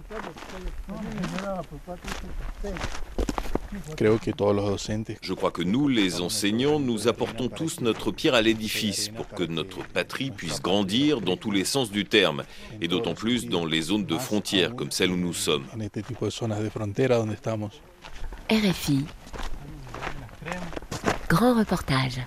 Je crois que nous, les enseignants, nous apportons tous notre pierre à l'édifice pour que notre patrie puisse grandir dans tous les sens du terme, et d'autant plus dans les zones de frontières comme celle où nous sommes. RFI. Grand reportage.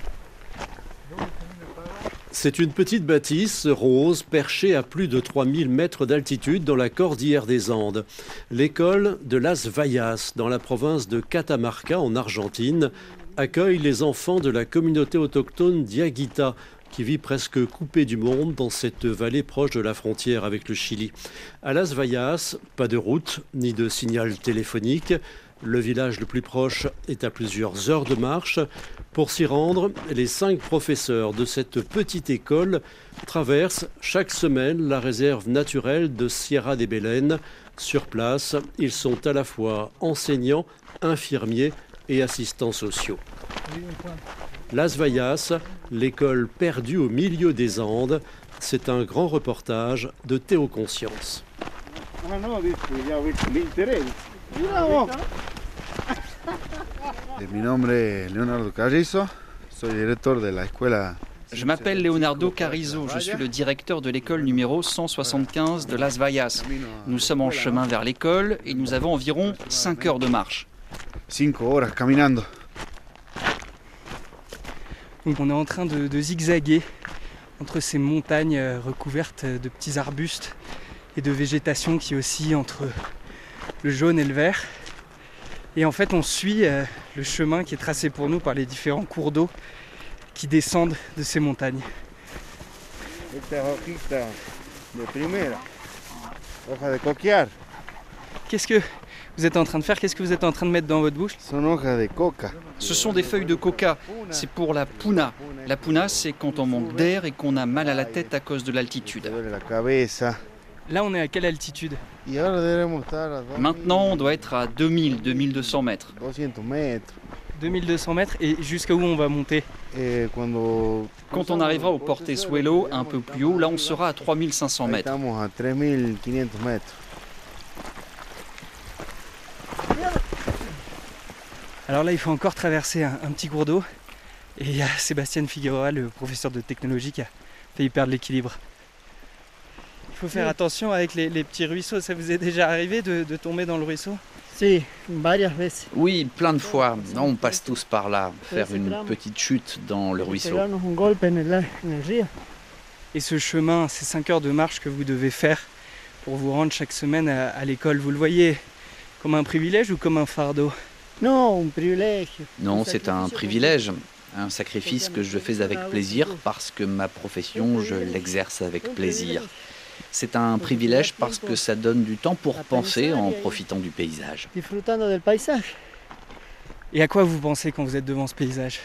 C'est une petite bâtisse rose perchée à plus de 3000 mètres d'altitude dans la cordillère des Andes. L'école de Las Vallas, dans la province de Catamarca en Argentine, accueille les enfants de la communauté autochtone Diaguita, qui vit presque coupée du monde dans cette vallée proche de la frontière avec le Chili. À Las Vallas, pas de route ni de signal téléphonique. Le village le plus proche est à plusieurs heures de marche. Pour s'y rendre, les 5 professeurs de cette petite école traversent chaque semaine la réserve naturelle de Sierra de Belén. Sur place, ils sont à la fois enseignants, infirmiers et assistants sociaux. Las Vallas, l'école perdue au milieu des Andes, c'est un grand reportage de Théo Conscience. Mi nombre es Leonardo Carrizo, soy director de la escuela. Je m'appelle Leonardo Carrizo, je suis le directeur de l'école numéro 175 de Las Vallas. Nous sommes en chemin vers l'école et nous avons environ 5 heures de marche. 5 horas caminando. Donc on est en train de zigzaguer entre ces montagnes recouvertes de petits arbustes et de végétation qui oscille entre le jaune et le vert. Et en fait, on suit le chemin qui est tracé pour nous par les différents cours d'eau qui descendent de ces montagnes. Qu'est-ce que vous êtes en train de faire? Qu'est-ce que vous êtes en train de mettre dans votre bouche? Ce sont des feuilles de coca, c'est pour la puna. La puna, c'est quand on manque d'air et qu'on a mal à la tête à cause de l'altitude. Là, on est à quelle altitude? Maintenant, on doit être à 2200 mètres. 2200 mètres, et jusqu'à où on va monter? Quand on arrivera au Portezuelo, un peu plus haut, là on sera à 3500 mètres. Alors là, il faut encore traverser un petit cours d'eau, et il y a Sébastien Figueroa, le professeur de technologie, qui a failli perdre l'équilibre. Il faut faire attention avec les petits ruisseaux. Ça vous est déjà arrivé de tomber dans le ruisseau? Oui, plein de fois. On passe tous par là, faire une petite chute dans le ruisseau. Et ce chemin, ces 5 heures de marche que vous devez faire pour vous rendre chaque semaine à l'école, vous le voyez comme un privilège ou comme un fardeau? Non, c'est un privilège, un sacrifice que je fais avec plaisir parce que ma profession, je l'exerce avec plaisir. C'est un privilège parce que ça donne du temps pour penser en profitant du paysage. Et à quoi vous pensez quand vous êtes devant ce paysage?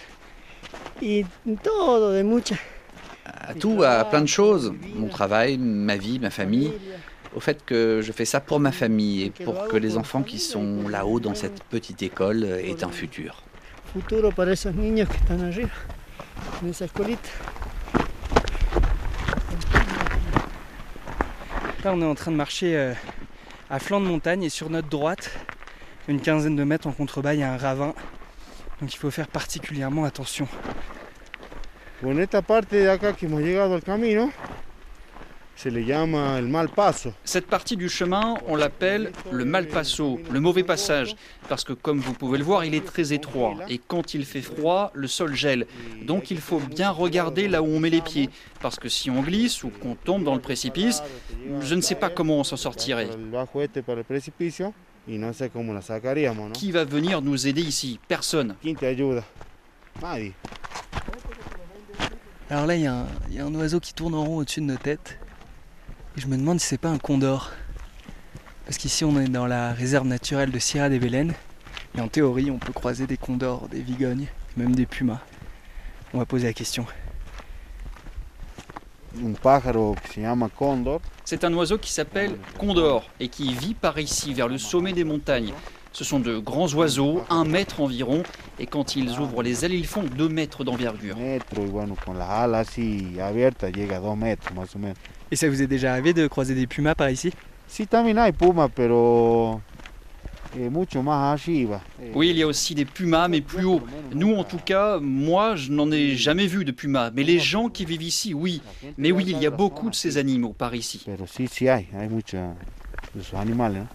À tout, à plein de choses. Mon travail, ma vie, ma famille. Au fait que je fais ça pour ma famille et pour que les enfants qui sont là-haut dans cette petite école aient un futur. Là, on est en train de marcher à flanc de montagne et sur notre droite, une quinzaine de mètres en contrebas, il y a un ravin. Donc il faut faire particulièrement attention. Cette partie du chemin, on l'appelle le Malpaso, le mauvais passage, parce que comme vous pouvez le voir, il est très étroit. Et quand il fait froid, le sol gèle. Donc il faut bien regarder là où on met les pieds, parce que si on glisse ou qu'on tombe dans le précipice, je ne sais pas comment on s'en sortirait. Qui va venir nous aider ici? Personne. Alors là, il y a un oiseau qui tourne en rond au-dessus de nos têtes. Et je me demande si c'est pas un condor. Parce qu'ici, on est dans la réserve naturelle de Sierra de Belén. Et en théorie, on peut croiser des condors, des vigognes, même des pumas. On va poser la question. C'est un oiseau qui s'appelle condor et qui vit par ici, vers le sommet des montagnes. Ce sont de grands oiseaux, 1 mètre environ, et quand ils ouvrent les ailes, ils font 2 mètres d'envergure. Et ça vous est déjà arrivé de croiser des pumas par ici? Sí, también hay puma, pero mucho más arriba. Oui, il y a aussi des pumas, mais plus haut. Nous, en tout cas, moi, je n'en ai jamais vu de pumas. Mais les gens qui vivent ici, oui. Mais oui, il y a beaucoup de ces animaux par ici. Pero sí hay muchos de esos animales, ¿no?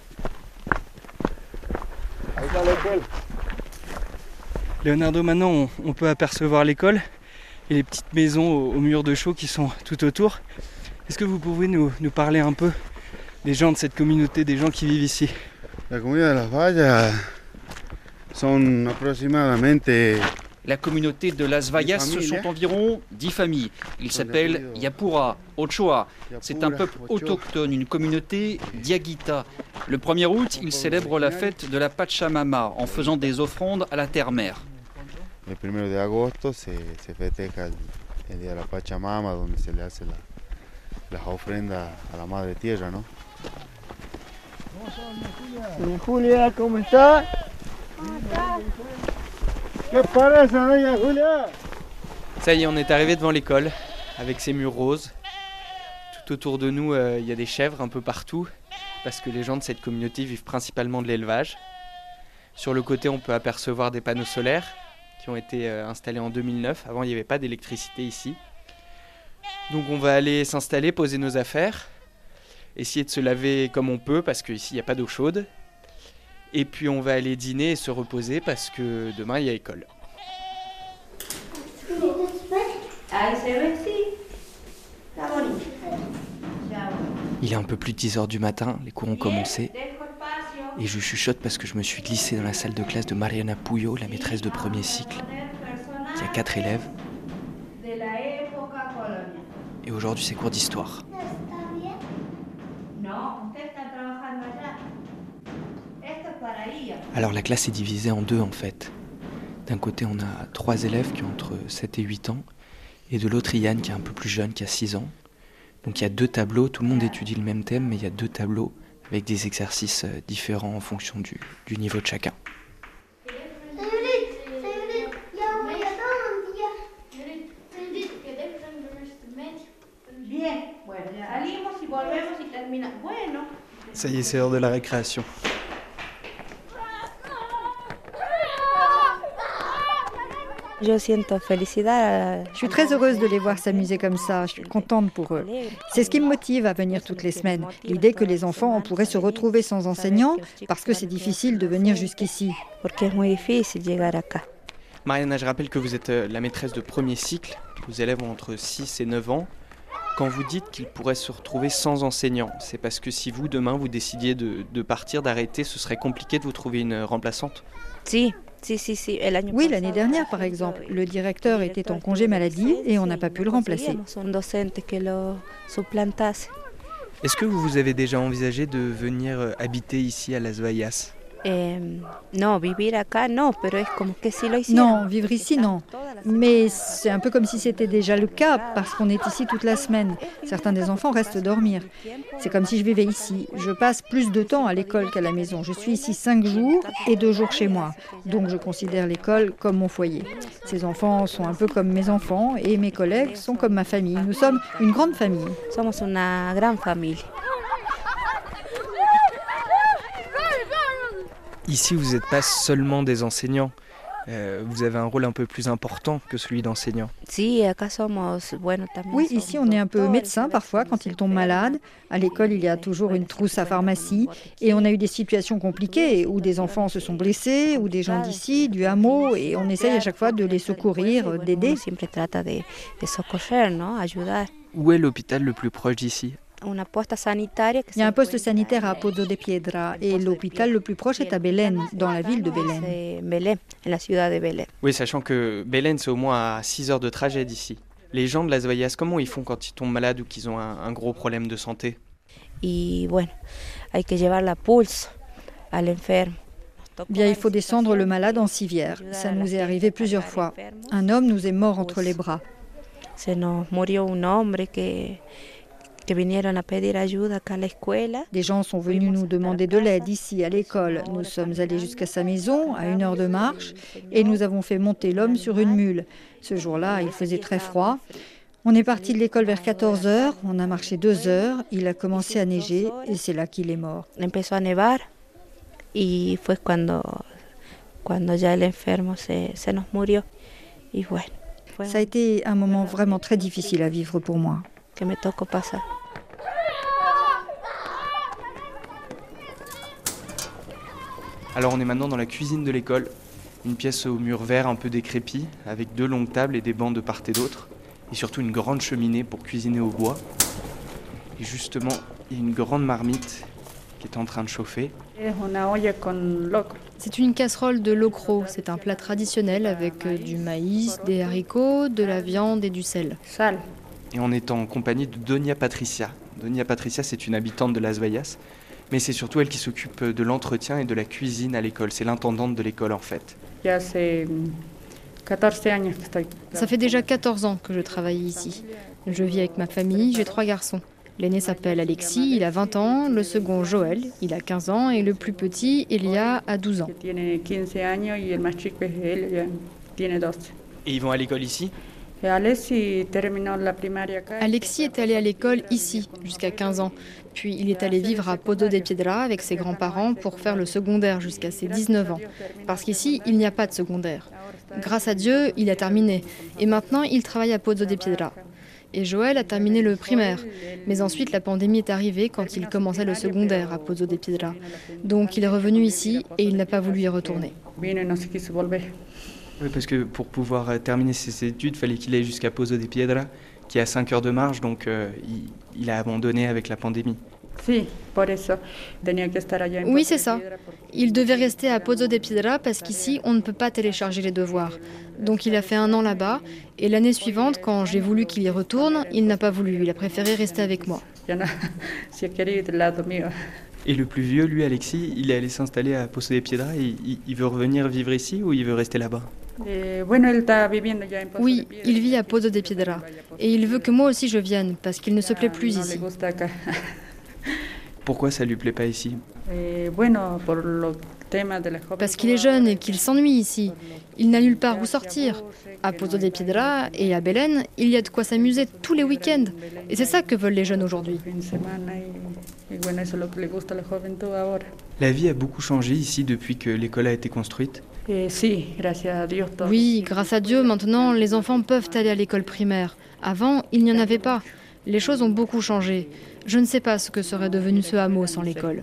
Ahí está l'école. Leonardo, maintenant on peut apercevoir l'école et les petites maisons aux murs de chaux qui sont tout autour. Est-ce que vous pouvez nous parler un peu des gens de cette communauté, des gens qui vivent ici? La comunidad de las Vallas son aproximadamente. La communauté de Las Vallas, ce sont environ 10 familles. Ils s'appellent Yapura, Ochoa. C'est un peuple autochtone, une communauté diaguita. Le 1er août, ils célèbrent la fête de la Pachamama en faisant des offrandes à la terre-mère. Le 1er de agosto se festeja el día de la Pachamama, donde se le hace las ofrendas a la Madre Tierra, ¿no? Julia, ¿cómo estás? ¿Qué parece, doña Julia? Ça y est, on est arrivé devant l'école avec ses murs roses. Tout autour de nous, il y a des chèvres un peu partout parce que les gens de cette communauté vivent principalement de l'élevage. Sur le côté, on peut apercevoir des panneaux solaires qui ont été installés en 2009. Avant, il n'y avait pas d'électricité ici. Donc on va aller s'installer, poser nos affaires, essayer de se laver comme on peut parce qu'ici, il n'y a pas d'eau chaude. Et puis on va aller dîner et se reposer parce que demain, il y a école. Il est un peu plus de 10h du matin, les cours ont commencé. Et je chuchote parce que je me suis glissé dans la salle de classe de Mariana Puyo, la maîtresse de premier cycle, qui a 4 élèves. Et aujourd'hui, c'est cours d'histoire. Alors la classe est divisée en deux en fait. D'un côté, on a 3 élèves qui ont entre 7 et 8 ans. Et de l'autre, Yann qui est un peu plus jeune, qui a 6 ans. Donc il y a 2 tableaux, tout le monde étudie le même thème, mais il y a 2 tableaux avec des exercices différents en fonction du niveau de chacun. Ça y est, c'est l'heure de la récréation. Je suis très heureuse de les voir s'amuser comme ça, je suis contente pour eux. C'est ce qui me motive à venir toutes les semaines, l'idée que les enfants pourraient se retrouver sans enseignants parce que c'est difficile de venir jusqu'ici. Mariana, je rappelle que vous êtes la maîtresse de premier cycle, vos élèves ont entre 6 et 9 ans. Quand vous dites qu'ils pourraient se retrouver sans enseignants, c'est parce que si vous, demain, vous décidiez de partir, d'arrêter, ce serait compliqué de vous trouver une remplaçante? Oui, l'année dernière, par exemple, le directeur était en congé maladie et on n'a pas pu le remplacer. Est-ce que vous avez déjà envisagé de venir habiter ici à Las Vallas? Non, vivre ici, non. Mais c'est un peu comme si c'était déjà le cas, parce qu'on est ici toute la semaine. Certains des enfants restent dormir. C'est comme si je vivais ici. Je passe plus de temps à l'école qu'à la maison. Je suis ici 5 jours et 2 jours chez moi. Donc je considère l'école comme mon foyer. Ces enfants sont un peu comme mes enfants et mes collègues sont comme ma famille. Nous sommes une grande famille. Somos una gran familia. Ici, vous n'êtes pas seulement des enseignants. Vous avez un rôle un peu plus important que celui d'enseignant. Oui, ici on est un peu médecin parfois quand ils tombent malades. À l'école, il y a toujours une trousse à pharmacie. Et on a eu des situations compliquées où des enfants se sont blessés, ou des gens d'ici, du hameau, et on essaye à chaque fois de les secourir, d'aider. Où est l'hôpital le plus proche d'ici? Il y a un poste sanitaire à Pozo de Piedra et l'hôpital le plus proche est à Belén, dans la ville de Belén. Oui, sachant que Belén, c'est au moins à 6 heures de trajet d'ici. Les gens de Las Vallas, comment ils font quand ils tombent malades ou qu'ils ont un gros problème de santé? Bien, il faut descendre le malade en civière. Ça nous est arrivé plusieurs fois. Un homme nous est mort entre les bras. Des gens sont venus nous demander de l'aide ici à l'école. Nous sommes allés jusqu'à sa maison, à 1 heure de marche, et nous avons fait monter l'homme sur une mule. Ce jour-là, il faisait très froid. On est parti de l'école vers 14h, on a marché 2 heures, il a commencé à neiger et c'est là qu'il est mort. Empezó a nevar y fue cuando ya el enfermo se nos murió. Y bueno, ça a été un moment vraiment très difficile à vivre pour moi. Que me tocó pasar. Alors on est maintenant dans la cuisine de l'école, une pièce au mur vert un peu décrépit, avec 2 longues tables et des bancs de part et d'autre, et surtout une grande cheminée pour cuisiner au bois. Et justement, il y a une grande marmite qui est en train de chauffer. C'est une casserole de locro, c'est un plat traditionnel avec du maïs, des haricots, de la viande et du sel. Et on est en compagnie de Doña Patricia. Doña Patricia, c'est une habitante de Las Vegas, mais c'est surtout elle qui s'occupe de l'entretien et de la cuisine à l'école. C'est l'intendante de l'école en fait. Ça fait déjà 14 ans que je travaille ici. Je vis avec ma famille, j'ai 3 garçons. L'aîné s'appelle Alexis, il a 20 ans, le second Joël, il a 15 ans et le plus petit, Elia, a 12 ans. Et ils vont à l'école ici ? Alexis est allé à l'école ici jusqu'à 15 ans. Puis il est allé vivre à Pozo de Piedra avec ses grands-parents pour faire le secondaire jusqu'à ses 19 ans. Parce qu'ici, il n'y a pas de secondaire. Grâce à Dieu, il a terminé. Et maintenant, il travaille à Pozo de Piedra. Et Joël a terminé le primaire. Mais ensuite, la pandémie est arrivée quand il commençait le secondaire à Pozo de Piedra. Donc il est revenu ici et il n'a pas voulu y retourner. Oui, parce que pour pouvoir terminer ses études, il fallait qu'il aille jusqu'à Pozo de Piedra, qui est à 5 heures de marche, donc il a abandonné avec la pandémie. Oui, c'est ça. Il devait rester à Pozo de Piedra parce qu'ici, on ne peut pas télécharger les devoirs. Donc il a fait 1 an là-bas, et l'année suivante, quand j'ai voulu qu'il y retourne, il n'a pas voulu, il a préféré rester avec moi. Et le plus vieux, lui, Alexis, il est allé s'installer à Pozo de Piedra, et il veut revenir vivre ici ou il veut rester là-bas ? Oui, il vit à Pozo de Piedra, et il veut que moi aussi je vienne, parce qu'il ne se plaît plus ici. Pourquoi ça lui plaît pas ici ? Parce qu'il est jeune et qu'il s'ennuie ici. Il n'a nulle part où sortir. À Pozo de Piedra et à Belén, il y a de quoi s'amuser tous les week-ends. Et c'est ça que veulent les jeunes aujourd'hui. La vie a beaucoup changé ici depuis que l'école a été construite. Oui, grâce à Dieu, maintenant, les enfants peuvent aller à l'école primaire. Avant, il n'y en avait pas. Les choses ont beaucoup changé. Je ne sais pas ce que serait devenu ce hameau sans l'école.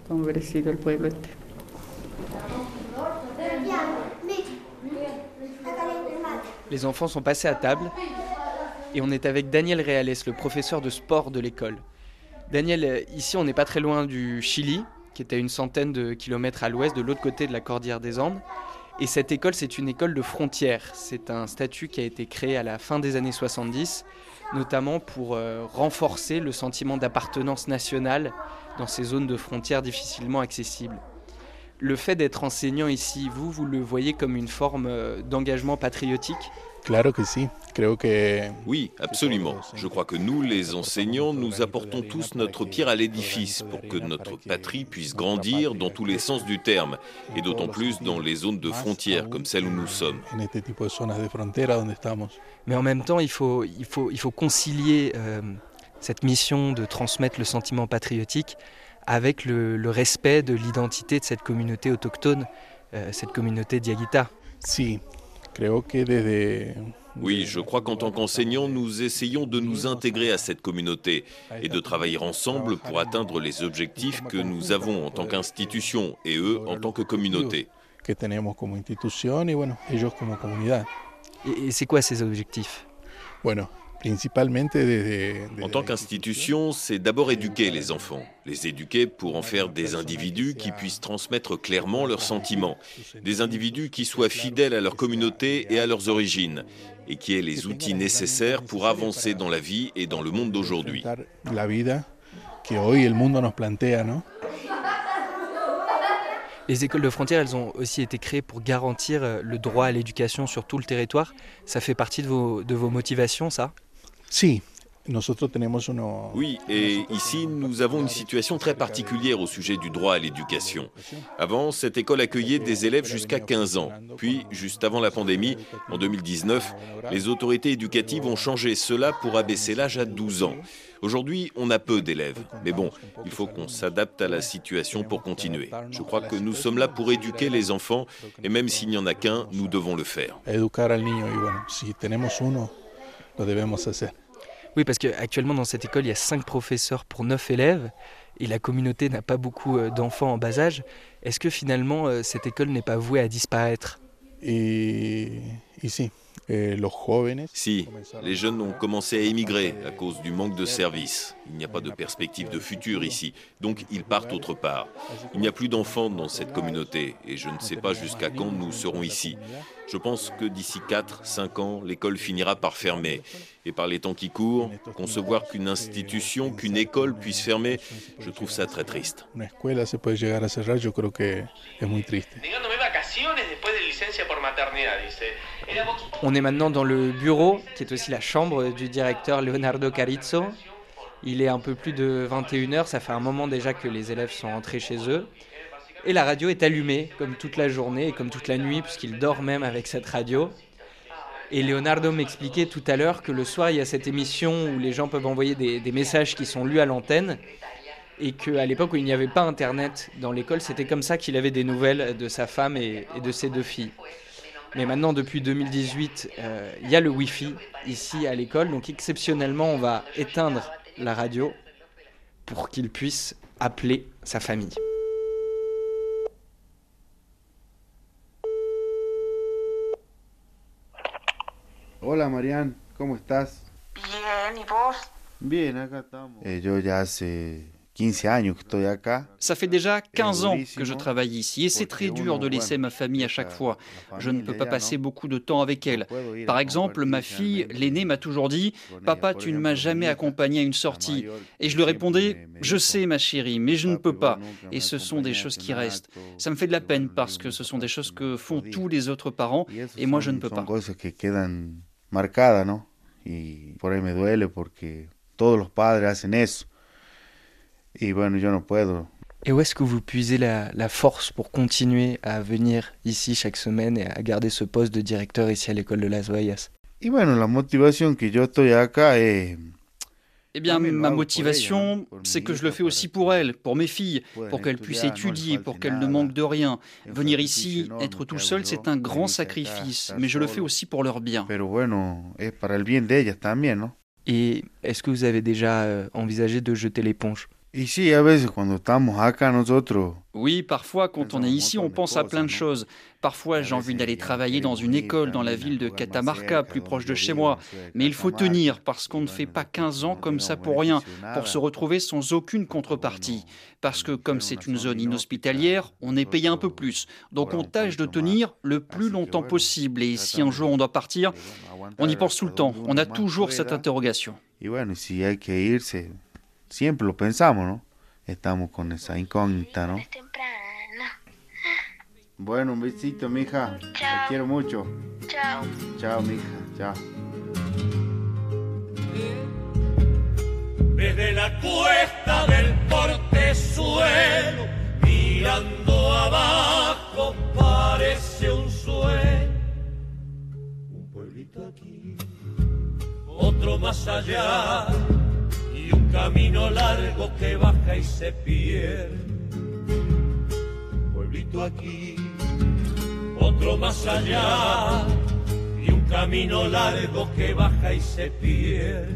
Les enfants sont passés à table et on est avec Daniel Reales, le professeur de sport de l'école. Daniel, ici on n'est pas très loin du Chili, qui est à 100 de kilomètres à l'ouest, de l'autre côté de la cordillère des Andes. Et cette école, c'est une école de frontières. C'est un statut qui a été créé à la fin des années 70, notamment pour renforcer le sentiment d'appartenance nationale dans ces zones de frontières difficilement accessibles. Le fait d'être enseignant ici, vous le voyez comme une forme d'engagement patriotique ? Oui, absolument. Je crois que nous, les enseignants, nous apportons tous notre pierre à l'édifice pour que notre patrie puisse grandir dans tous les sens du terme, et d'autant plus dans les zones de frontières comme celle où nous sommes. Mais en même temps, il faut concilier cette mission de transmettre le sentiment patriotique avec le respect de l'identité de cette communauté autochtone, cette communauté Diaguita. Oui, je crois qu'en tant qu'enseignants, nous essayons de nous intégrer à cette communauté et de travailler ensemble pour atteindre les objectifs que nous avons en tant qu'institution et eux en tant que communauté. Et c'est quoi ces objectifs ? En tant qu'institution, c'est d'abord éduquer les enfants. Les éduquer pour en faire des individus qui puissent transmettre clairement leurs sentiments. Des individus qui soient fidèles à leur communauté et à leurs origines. Et qui aient les outils nécessaires pour avancer dans la vie et dans le monde d'aujourd'hui. Les écoles de frontières, elles ont aussi été créées pour garantir le droit à l'éducation sur tout le territoire. Ça fait partie de vos motivations, ça ? Oui, et ici, nous avons une situation très particulière au sujet du droit à l'éducation. Avant, cette école accueillait des élèves jusqu'à 15 ans. Puis, juste avant la pandémie, en 2019, les autorités éducatives ont changé cela pour abaisser l'âge à 12 ans. Aujourd'hui, on a peu d'élèves. Mais bon, il faut qu'on s'adapte à la situation pour continuer. Je crois que nous sommes là pour éduquer les enfants, et même s'il n'y en a qu'un, nous devons le faire. Oui, parce qu'actuellement dans cette école, il y a 5 professeurs pour 9 élèves et la communauté n'a pas beaucoup d'enfants en bas âge. Est-ce que finalement, cette école n'est pas vouée à disparaître ? Si, les jeunes ont commencé à émigrer à cause du manque de services. Il n'y a pas de perspective de futur ici, donc ils partent autre part. Il n'y a plus d'enfants dans cette communauté et je ne sais pas jusqu'à quand nous serons ici. Je pense que d'ici 4-5 ans, l'école finira par fermer. Et par les temps qui courent, concevoir qu'une institution, qu'une école puisse fermer, je trouve ça très triste. On est maintenant dans le bureau, qui est aussi la chambre du directeur Leonardo Carizzo. Il est un peu plus de 21h, ça fait un moment déjà que les élèves sont rentrés chez eux. Et la radio est allumée, comme toute la journée et comme toute la nuit, puisqu'il dort même avec cette radio. Et Leonardo m'expliquait tout à l'heure que le soir, il y a cette émission où les gens peuvent envoyer des messages qui sont lus à l'antenne. Et qu'à l'époque où il n'y avait pas Internet dans l'école, c'était comme ça qu'il avait des nouvelles de sa femme et de ses 2 filles. Mais maintenant, depuis 2018, il y a le Wi-Fi ici à l'école. Donc exceptionnellement, on va éteindre la radio pour qu'il puisse appeler sa famille. Hola Marianne, ¿cómo estás? Bien, ¿y vos? Bien, acá estamos. Yo ya hace 15 años que estoy acá. Ça fait déjà 15 ans que je travaille ici et c'est très dur de laisser ma famille à chaque fois. Je ne peux pas passer beaucoup de temps avec elle. Par exemple, ma fille, l'aînée, m'a toujours dit « Papa, tu ne m'as jamais accompagné à une sortie ». Et je lui répondais « Je sais ma chérie, mais je ne peux pas ». Et ce sont des choses qui restent. Ça me fait de la peine parce que ce sont des choses que font tous les autres parents et moi je ne peux pas. Marcada, ¿no? Y por ahí me duele porque todos los padres hacen eso. Y bueno, yo no puedo. Et où est-ce que vous puisez la force pour continuer à venir ici chaque semaine et à garder ce poste de directeur ici à l'école de Las Vallas? Y bueno, la motivación que yo estoy acá es... Eh bien, ma motivation, c'est que je le fais aussi pour elles, pour mes filles, pour qu'elles puissent étudier, pour qu'elles ne manquent de rien. Venir ici, être tout seul, c'est un grand sacrifice, mais je le fais aussi pour leur bien. Et est-ce que vous avez déjà envisagé de jeter l'éponge? Oui, parfois, quand on est ici, on pense à plein de choses. Parfois, j'ai envie d'aller travailler dans une école dans la ville de Catamarca, plus proche de chez moi. Mais il faut tenir, parce qu'on ne fait pas 15 ans comme ça pour rien, pour se retrouver sans aucune contrepartie. Parce que comme c'est une zone inhospitalière, on est payé un peu plus. Donc on tâche de tenir le plus longtemps possible. Et si un jour on doit partir, on y pense tout le temps. On a toujours cette interrogation. Siempre lo pensamos, ¿no? Estamos con esa incógnita, ¿no? Bueno, un besito, mija. Te quiero mucho. Chao. Chao, mija. Chao. Desde la cuesta del portezuelo, mirando abajo, parece un sueño. Un pueblito aquí, otro más allá. Un camino largo que baja y se pierde. Pueblito aquí, otro más allá. Y un camino largo que baja y se pierde.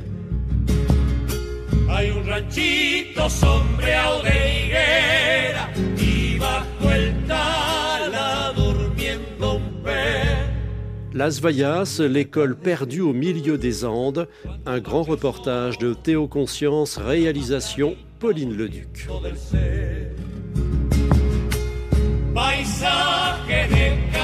Hay un ranchito sombreado de higuera y bajo el tala durmiendo un pez. Las Vallas, l'école perdue au milieu des Andes, un grand reportage de Théo Conscience, réalisation Pauline Leduc. Paisaje de